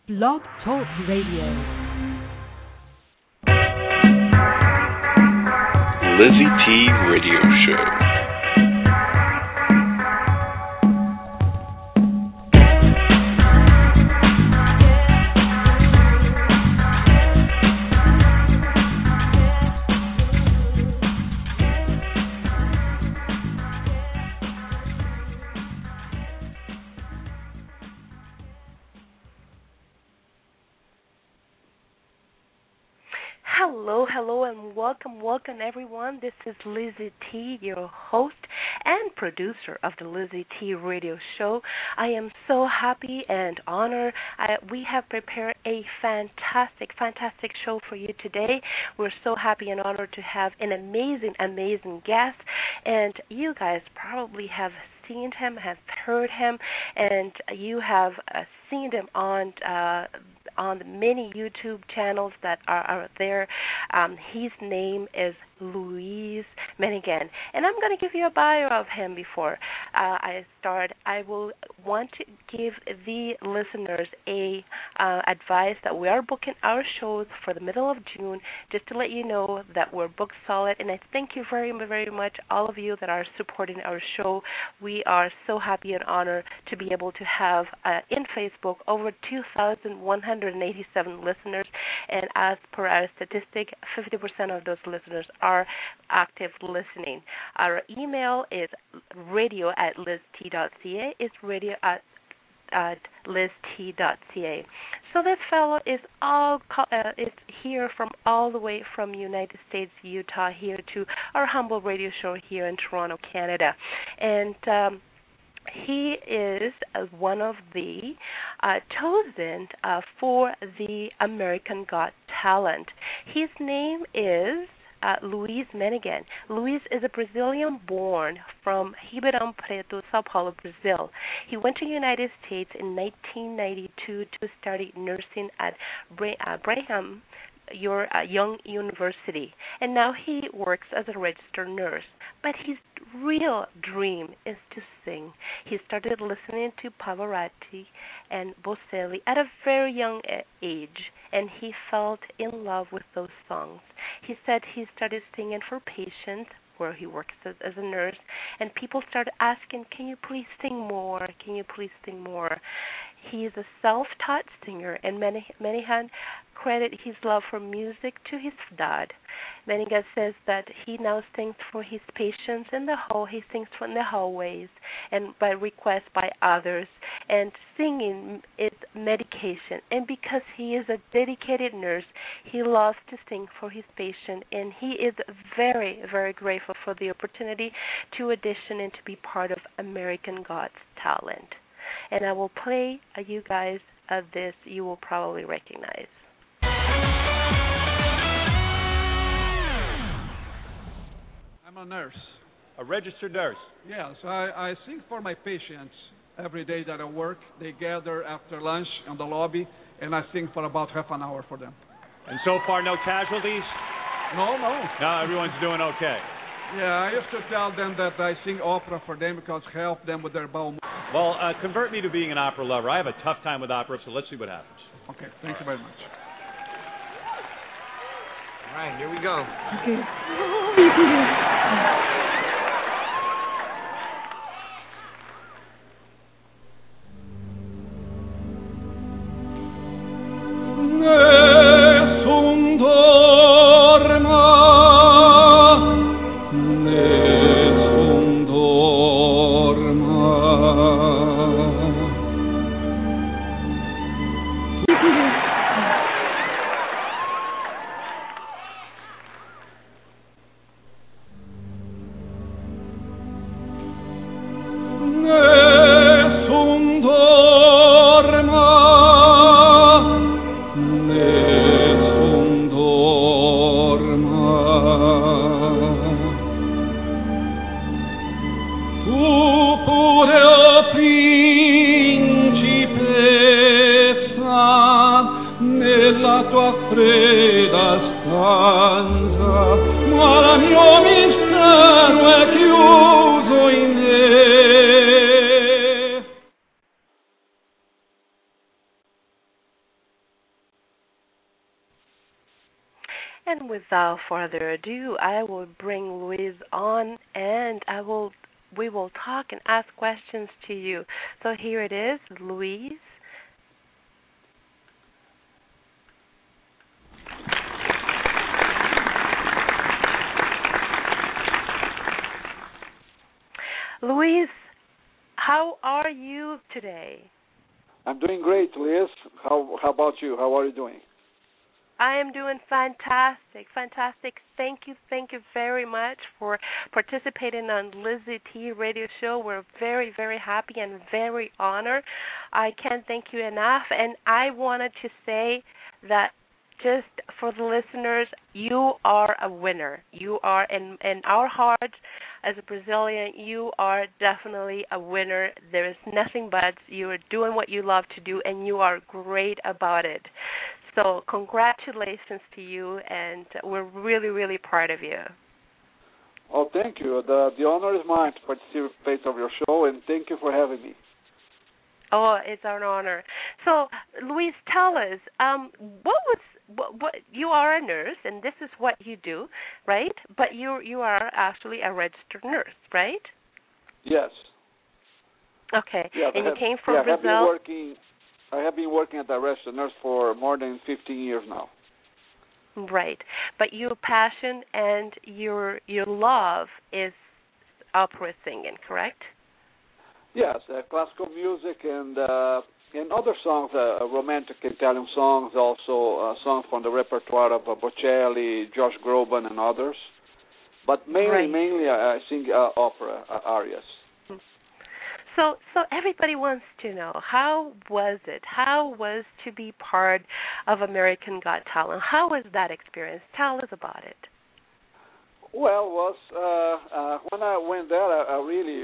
Blog Talk Radio. Lizzie T Radio Show. Hello, and welcome everyone. This is Lizzie T, your host and producer of the Lizzie T Radio Show. I am so happy and honored. We have prepared a fantastic show for you today. We're so happy and honored to have an amazing guest, and you guys probably have seen him, have heard him, and you have seen him on the many YouTube channels that are there. His name is Luis Menegan, and I'm going to give you a bio of him before I start. I will want to give the listeners a advice that we are booking our shows for the middle of June, just to let you know that we're booked solid, and I thank you very much, all of you that are supporting our show. We are so happy and honored to be able to have in Facebook over 2,187 listeners, and as per our statistic, 50% of those listeners are active listening. Our email is radio@lizt.ca. It's radio@lizt.ca. So this fellow is is here from all the way from United States, Utah, here to our humble radio show here in Toronto, Canada, and he is one of the chosen for the American Got Talent. His name is Luis Menegan. Luis is a Brazilian born from Ribeirão Preto, São Paulo, Brazil. He went to the United States in 1992 to study nursing at Brigham Young University, and now he works as a registered nurse. But his real dream is to sing. He started listening to Pavarotti and Bocelli at a very young age, and he felt in love with those songs. He said he started singing for patients where he works as a nurse, and people started asking, can you please sing more? Can you please sing more? He is a self-taught singer, and Menegan credit his love for music to his dad. Menegan says that he now sings for his patients in the hall. He sings from the hallways and by request by others. And singing is medication. And because he is a dedicated nurse, he loves to sing for his patient. And he is very grateful for the opportunity to audition and to be part of American Got Talent. And I will play you guys this you will probably recognize. I'm a nurse. A registered nurse? Yes, I sing for my patients every day that I work. They gather after lunch in the lobby, and I sing for about half an hour for them. And so far, no casualties? No. No, everyone's doing okay. Yeah, I used to tell them that I sing opera for them because it helps them with their bowel movement. Well, convert me to being an opera lover. I have a tough time with opera, so let's see what happens. Okay, thank you very much. All right, here we go. Okay. You can do it. And without further ado, I will bring Louise on, and we will talk and ask questions to you. So here it is, Louise. Louise, how are you today? I'm doing great, Liz. How about you? How are you doing? I am doing fantastic. Thank you very much for participating on Lizzie T Radio Show. We're very, very happy and very honored. I can't thank you enough. And I wanted to say that just for the listeners, you are a winner. You are in our hearts as a Brazilian, you are definitely a winner. There is nothing but you are doing what you love to do, and you are great about it. So congratulations to you, and we're really, really proud of you. Oh, thank you. The honor is mine to participate of your show, and thank you for having me. Oh, it's an honor. So, Louise, tell us, what you are a nurse, and this is what you do, right? But you are actually a registered nurse, right? Yes. Okay. Yeah, and you came from Brazil? I have been working as a registered nurse for more than 15 years now. Right. But your passion and your love is opera singing, correct? Yes, classical music and other songs, romantic Italian songs, also songs from the repertoire of Bocelli, Josh Groban, and others. But mainly I sing opera arias. So everybody wants to know, how was it? How was to be part of American Got Talent? How was that experience? Tell us about it. Well, when I went there, I really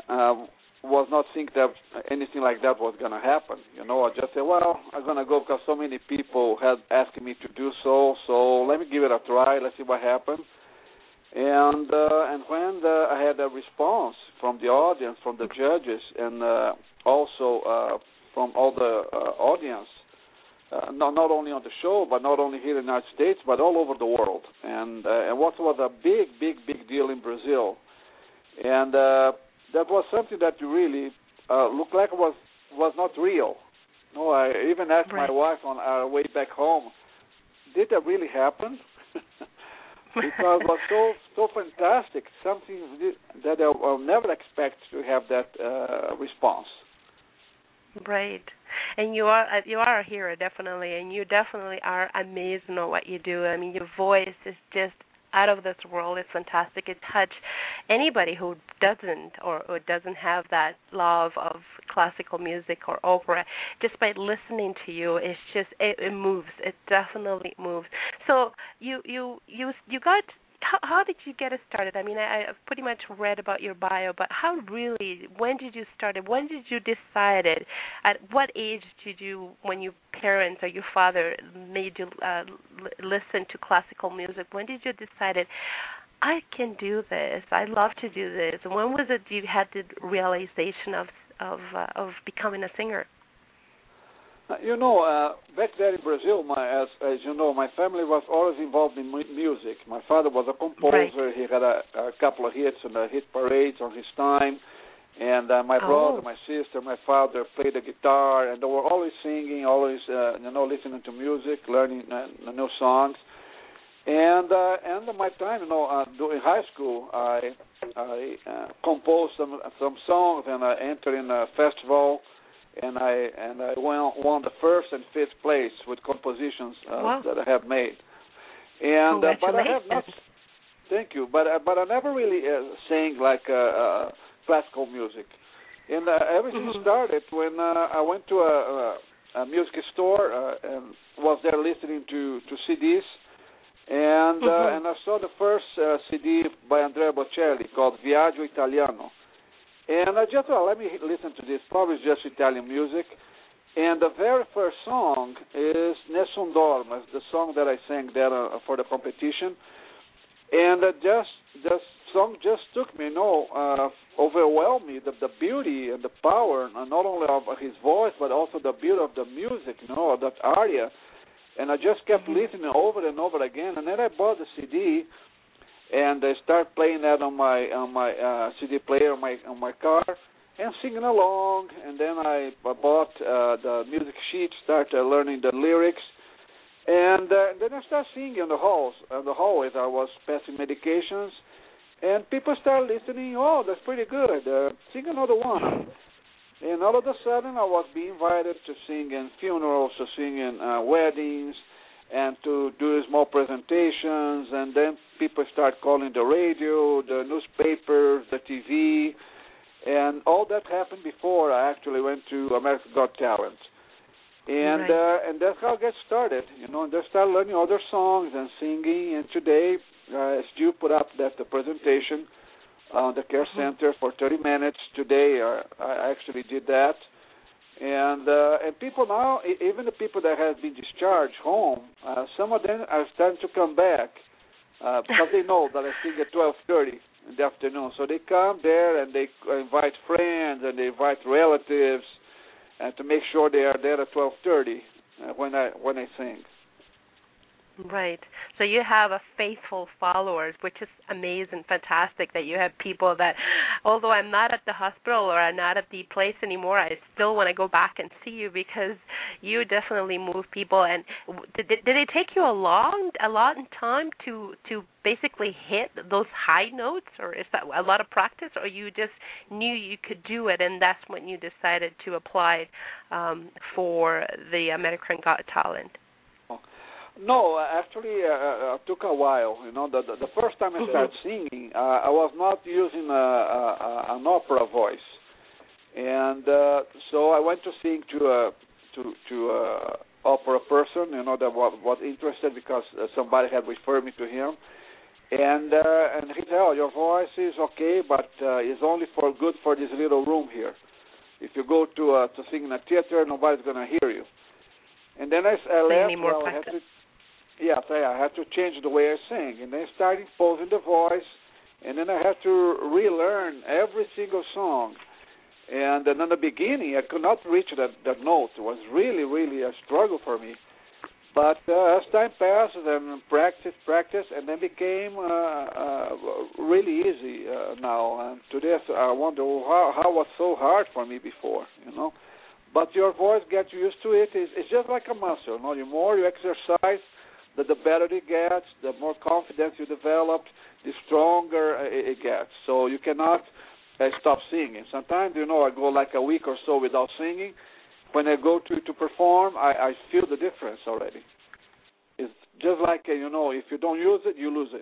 was not thinking that anything like that was going to happen. You know, I just said, well, I'm going to go because so many people had asked me to do so let me give it a try. Let's see what happens. And when I had a response from the audience, from the judges, and also from all the audience, not only on the show, but not only here in the United States, but all over the world. And what was a big deal in Brazil. And that was something that really looked like was not real. No, I even asked my wife on our way back home, did that really happen? Because it was so fantastic, something that I'll never expect to have that response. Right, and you are a hero, definitely, and you definitely are amazing at what you do. I mean, your voice is just out of this world. It's fantastic. It touches anybody who doesn't or doesn't have that love of classical music or opera. Just by listening to you, it's just it moves. It definitely moves. So you got. How did you get it started? I mean, I've pretty much read about your bio, but when did you start it? When did you decide it? At what age did you, when your parents or your father made you listen to classical music, when did you decide it, I can do this, I love to do this? And when was it you had the realization of becoming a singer? You know, back there in Brazil, as you know, my family was always involved in music. My father was a composer. Right. He had a couple of hits on the hit parades on his time. And my brother, my sister, my father played the guitar, and they were always singing, always listening to music, learning new songs. And my time, during high school, I composed some songs, and I entered in a festival. And I won the first and fifth place with compositions that I have made. And but I have not. Thank you. But I never really sang like classical music. And everything started when I went to a music store and was there listening to CDs. And I saw the first CD by Andrea Bocelli called Viaggio Italiano. And I just thought, let me listen to this. Probably just Italian music. And the very first song is Nessun Dorma, the song that I sang there for the competition. And the song just took me, overwhelmed me, the beauty and the power, not only of his voice, but also the beauty of the music, that aria. And I just kept listening over and over again. And then I bought the CD, and I started playing that on my CD player on my car, and singing along. And then I bought the music sheet, started learning the lyrics, and then I started singing in the hallways. I was passing medications, and people started listening. Oh, that's pretty good. Sing another one. And all of a sudden, I was being invited to sing in funerals, to sing in weddings, and to do small presentations. And then people start calling the radio, the newspapers, the TV, and all that happened before I actually went to America's Got Talent. And and that's how I got started, and I started learning other songs and singing. And today, Stu put up the presentation on the care center for 30 minutes. Today, I actually did that. And people now, even the people that have been discharged home, some of them are starting to come back because they know that I sing at 12:30 in the afternoon. So they come there and they invite friends and they invite relatives, and to make sure they are there at 12:30 when I sing. Right. So you have a faithful followers, which is amazing, fantastic that you have people that, although I'm not at the hospital or I'm not at the place anymore, I still want to go back and see you because you definitely move people. And did it take you a lot of time to basically hit those high notes, or is that a lot of practice, or you just knew you could do it and that's when you decided to apply for the American Got Talent? No, actually, it took a while. The first time I started singing, I was not using an opera voice, and so I went to sing to opera person, that was interested because somebody had referred me to him, and he said, "Oh, your voice is okay, but it's only good for this little room here. If you go to sing in a theater, nobody's gonna hear you." And then I left. Yes, I had to change the way I sing, and then I started imposing the voice, and then I had to relearn every single song. And then in the beginning, I could not reach that note. It was really, really a struggle for me. But as time passes and practice, and then became really easy now. And today I wonder how it was so hard for me before, But your voice gets used to it. It's just like a muscle. The more you exercise, the better it gets, the more confidence you develop, the stronger it gets. So you cannot stop singing. Sometimes, I go like a week or so without singing. When I go to perform, I feel the difference already. It's just like, if you don't use it, you lose it.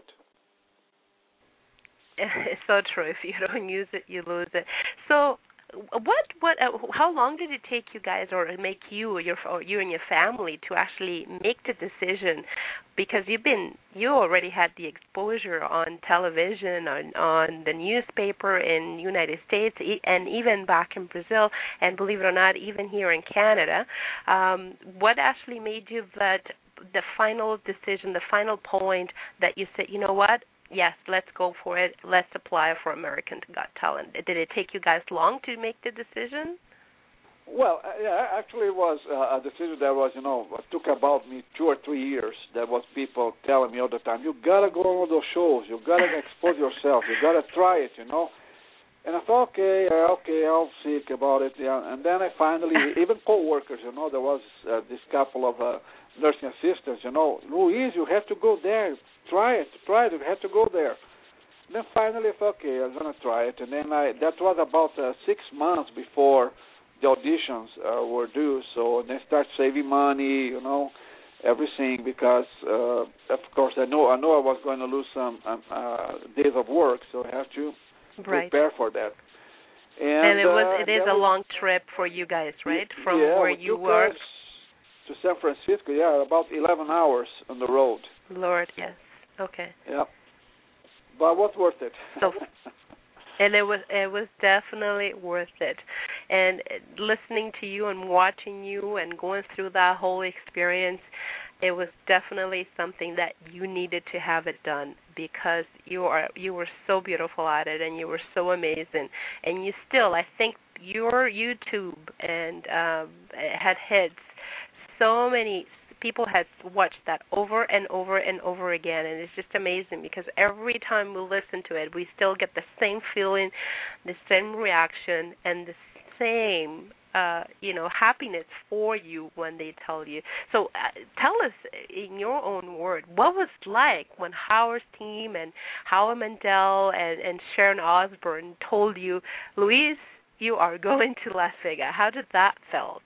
It's so true. If you don't use it, you lose it. So how long did it take you guys, or make you and your family, to actually make the decision? Because you already had the exposure on television, on the newspaper in the United States, and even back in Brazil, and believe it or not, even here in Canada. What actually made you the final decision, the final point that you said, you know what? Yes, let's go for it. Let's apply for American Got Talent. Did it take you guys long to make the decision? Well, actually, it was a decision that was, took about me 2 or 3 years. There was people telling me all the time, you gotta go on those shows, you gotta expose yourself, you gotta try it, And I thought, okay, I'll think about it. Yeah. And then I finally, even co-workers, there was this couple of nursing assistants, Luis, you have to go there. Try it. You have to go there. And then finally, I thought, okay, I'm going to try it. And then that was about 6 months before the auditions were due. So then I start saving money, everything, because, of course, I know I was going to lose some days of work, so I have to prepare for that. And it is a long trip for you guys, right? From where you work to San Francisco, about 11 hours on the road. Lord, yes. Okay. Yeah. But what's worth it? And it was definitely worth it. And listening to you and watching you and going through that whole experience, it was definitely something that you needed to have it done, because you were so beautiful at it and you were so amazing. And you still, I think your YouTube and had hits so many people had watched that over and over and over again, and it's just amazing because every time we listen to it, we still get the same feeling, the same reaction, and the same happiness for you when they tell you. So tell us in your own word, what was it like when Howard's team and Howard Mandel and Sharon Osbourne told you, Luis, you are going to Las Vegas? How did that felt?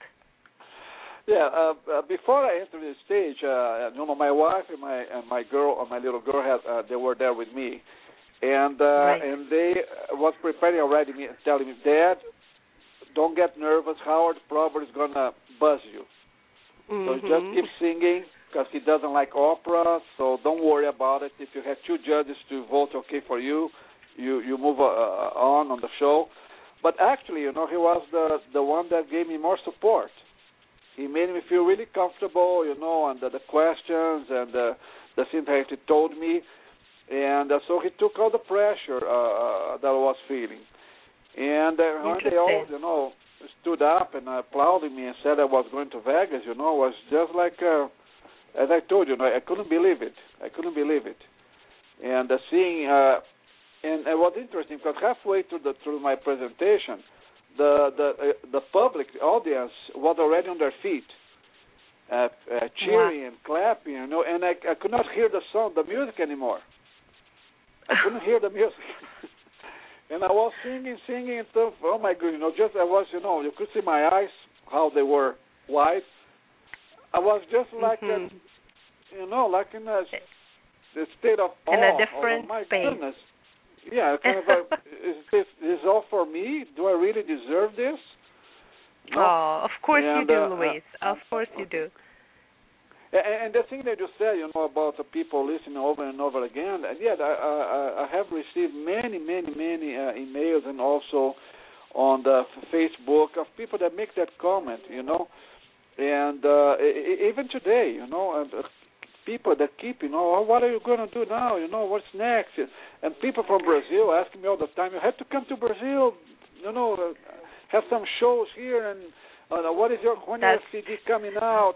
Yeah, before I entered the stage, my wife and my little girl they were there with me, and and they was preparing already, telling me, Dad, don't get nervous. Howard probably is gonna buzz you, so just keep singing because he doesn't like opera. So don't worry about it. If you have two judges to vote okay for you, you move on the show. But actually, he was the one that gave me more support. He made me feel really comfortable, and the questions and the things that he told me. And so he took all the pressure that I was feeling. And when they all, stood up and applauded me and said I was going to Vegas, was just like, as I told you, I couldn't believe it. And seeing, and it was interesting because halfway through my presentation, the public, the audience, was already on their feet, cheering and clapping, and I could not hear the music anymore. I couldn't hear the music. And I was singing and stuff. Oh my goodness, I was, you could see my eyes, how they were wide. I was just like, like in a state of awe. In a different my space. Goodness. Yeah, kind of is this all for me? Do I really deserve this? No? Oh, of course you do, Luis. Of course you do. And the thing that you said, about the people listening over and over again, and I have received many emails and also on the Facebook of people that make that comment, and even today, people that keep, what are you going to do now? What's next? And people from Brazil asking me all the time, you have to come to Brazil, have some shows here, and when is your CD coming out?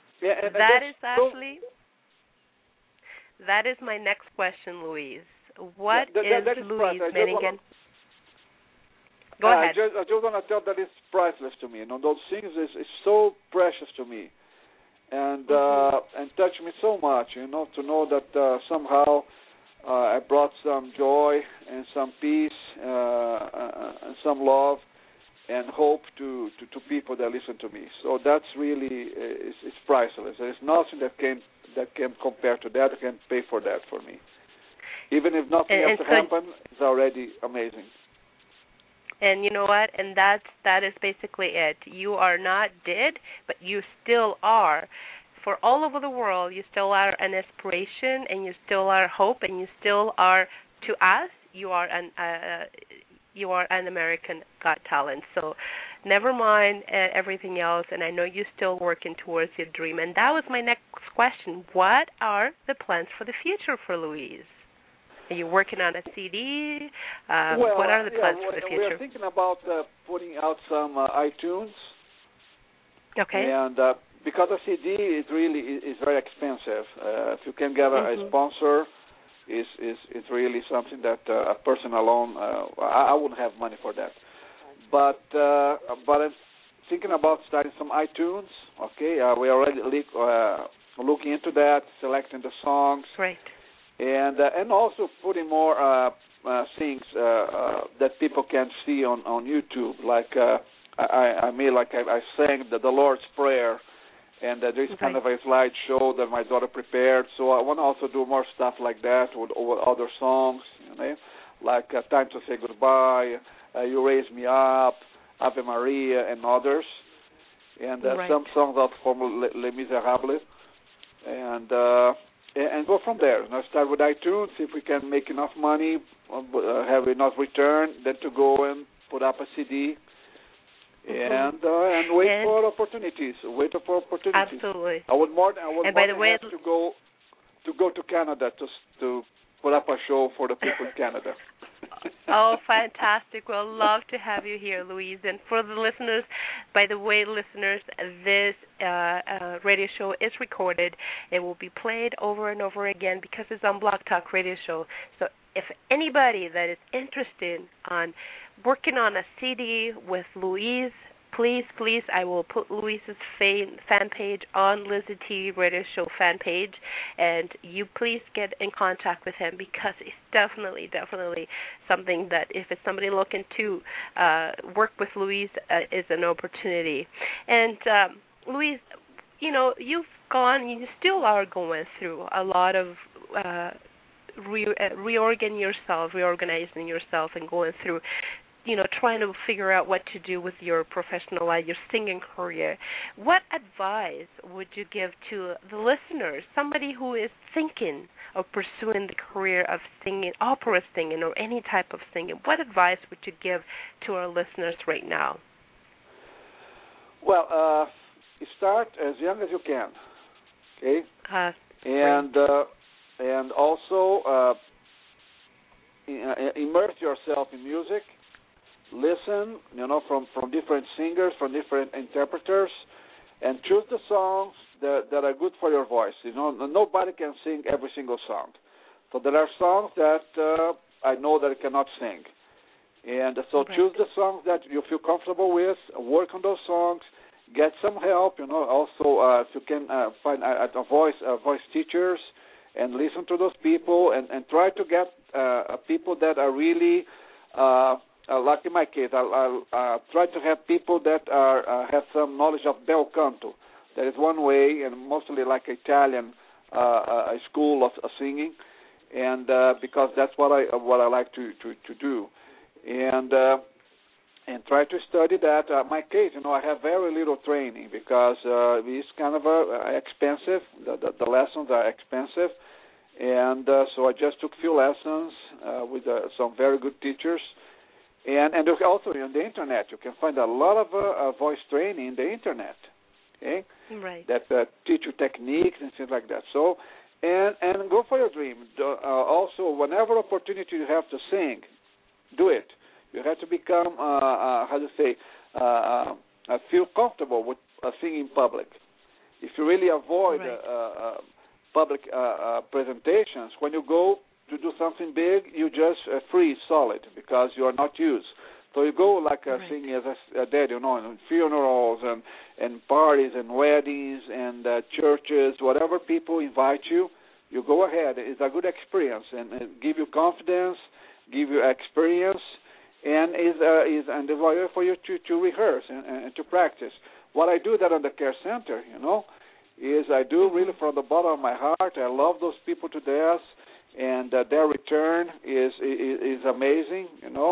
That is my next question, Luis. What is Luis Manningham? Go ahead. I just want to tell that it's priceless to me. Those things is so precious to me, and touch me so much. To know that somehow I brought some joy and some peace and some love and hope to people that listen to me. So that's really it's priceless. There is nothing that can compare to that, can pay for that for me. Even if nothing else happen, it's already amazing. And you know what? And that is basically it. You are not dead, but you still are. For all over the world, you still are an inspiration, and you still are hope, and you still are, to us, you are an American Got Talent. So never mind everything else, and I know you're still working towards your dream. And that was my next question. What are the plans for the future for Luis? Are you working on a CD? What are the plans for the future? We're thinking about putting out some iTunes. Okay. And because a CD is very expensive. If you can get a sponsor, is really something that a person alone, I wouldn't have money for that. But I'm thinking about starting some iTunes. Okay, we already looking into that, selecting the songs. Great. And also putting more things that people can see on YouTube. Like I sang the Lord's Prayer. And there's kind of a slideshow that my daughter prepared. So I want to also do more stuff like that with other songs, like Time to Say Goodbye, You Raise Me Up, Ave Maria, and others. And some songs out from Les Miserables. And go from there. Start with iTunes, see if we can make enough money, have enough return, then to go and put up a CD. And wait for opportunities. Absolutely. I would more have to go to Canada to put up a show for the people in Canada. Oh, fantastic. Well, love to have you here, Louise. And for the listeners, by the way, listeners, this radio show is recorded. It will be played over and over again because it's on Blog Talk Radio Show. So if anybody that is interested on working on a CD with Louise, please, I will put Louise's fan page on Lizzie T Radio Show fan page, and you please get in contact with him because it's definitely something that if it's somebody looking to work with Louise is an opportunity. And Louise, you still are going through a lot of reorganizing yourself and going through trying to figure out what to do with your professional life, your singing career. What advice would you give to the listeners, somebody who is thinking of pursuing the career of singing, opera singing, or any type of singing? What advice would you give to our listeners right now? Well, start as young as you can, okay? And also immerse yourself in music. Listen, from different singers, from different interpreters, and choose the songs that are good for your voice. Nobody can sing every single song. So there are songs that I know that I cannot sing. And so choose the songs that you feel comfortable with, work on those songs, get some help, also if you can find voice teachers and listen to those people and try to get people that are really like in my case, I'll try to have people that have some knowledge of bel canto. That is one way, and mostly like Italian a school of singing, and because that's what I like to do, and try to study that. My case, I have very little training because it's kind of expensive. The lessons are expensive, and so I just took a few lessons with some very good teachers. And also on the internet, you can find a lot of voice training in the internet, okay? Right. That teach you techniques and things like that. So, and go for your dream. Also, whenever opportunity you have to sing, do it. You have to become, feel comfortable with singing in public. If you really avoid public presentations, when you go to do something big, you just freeze solid because you are not used. So you go like singing as a dad, in funerals and parties and weddings and churches, whatever people invite you, you go ahead. It's a good experience and it give you confidence, give you experience, and is a way for you to rehearse and to practice. What I do that on the care center, is I do really from the bottom of my heart. I love those people to death. And their return is amazing,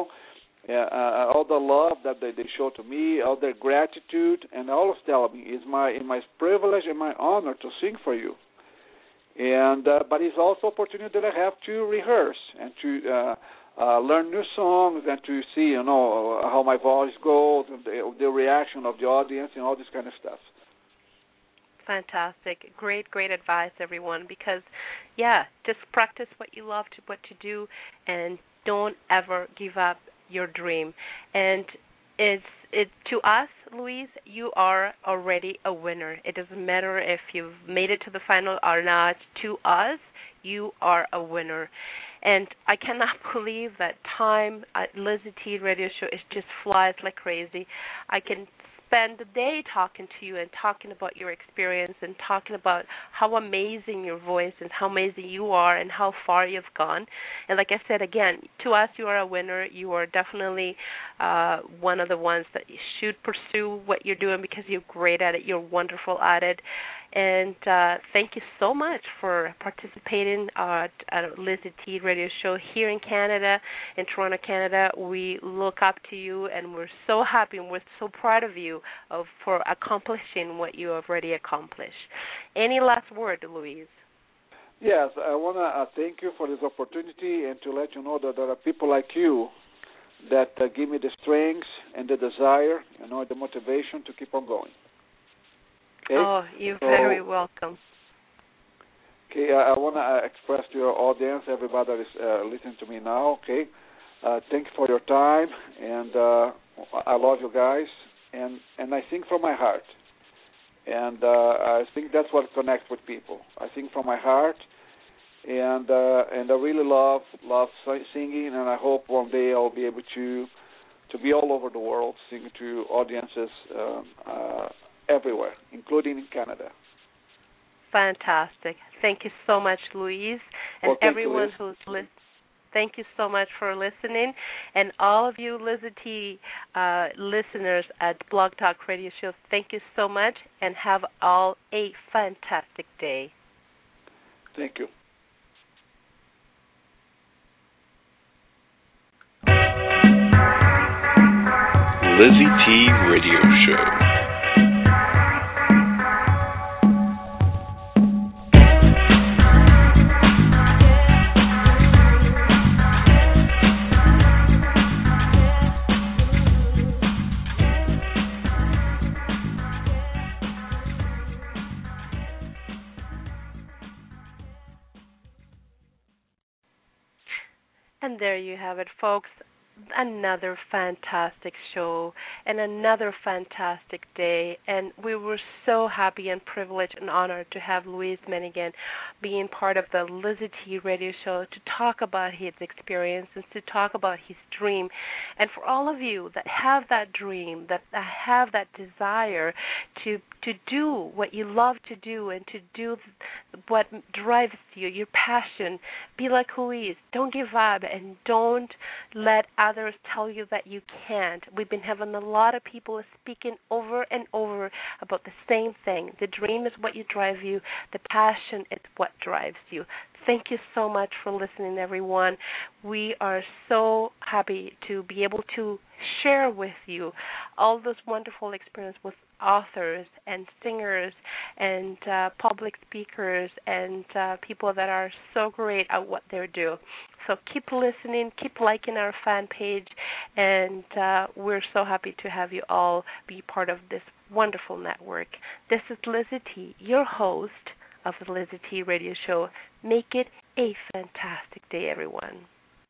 all the love that they show to me, all their gratitude, and all of telling me it's my privilege and my honor to sing for you. And but it's also opportunity that I have to rehearse and to learn new songs and to see, how my voice goes, and the reaction of the audience, and all this kind of stuff. Fantastic. Great advice, everyone, because, just practice what you love what to do and don't ever give up your dream. And it's to us, Louise, you are already a winner. It doesn't matter if you've made it to the final or not. To us, you are a winner. And I cannot believe that time at Lizzie T Radio Show just flies like crazy. I can spend the day talking to you and talking about your experience and talking about how amazing your voice and how amazing you are and how far you've gone. And like I said, again, to us, you are a winner. You are definitely one of the ones that you should pursue what you're doing because you're great at it. You're wonderful at it. And thank you so much for participating at Lizzie T Radio Show here in Canada, in Toronto, Canada. We look up to you, and we're so happy and we're so proud of you for accomplishing what you have already accomplished. Any last word, Louise? Yes, I want to thank you for this opportunity and to let you know that there are people like you that give me the strength and the desire, the motivation to keep on going. Okay? Oh, you're very welcome. Okay, I want to express to your audience, everybody that is listening to me now, okay, Thank you for your time, and I love you guys, and I sing from my heart. And I think that's what connects with people. I sing from my heart, and I really love singing, and I hope one day I'll be able to be all over the world singing to audiences everywhere, including in Canada. Fantastic. Thank you so much, Luis, and everyone who's listening. Thank you so much for listening. And all of you Lizzie T listeners at Blog Talk Radio Show, thank you so much, and have all a fantastic day. Thank you. Lizzie T Radio Show. And there you have it, folks. Another fantastic show and another fantastic day, and we were so happy and privileged and honored to have Luis Menigan being part of the Lizzie T Radio Show to talk about his experiences, to talk about his dream. And for all of you that have that dream, that have that desire to do what you love to do and to do what drives you, your passion, be like Luis. Don't give up, and don't let others tell you that you can't. We've been having a lot of people speaking over and over about the same thing. The dream is what you drive you. The passion is what drives you. Thank you so much for listening, everyone. We are so happy to be able to share with you all those wonderful experiences with authors and singers and public speakers and people that are so great at what they do. So keep listening, keep liking our fan page, and we're so happy to have you all be part of this wonderful network. This is Lizzie T, your host of the Lizzie T Radio Show. Make it a fantastic day, everyone.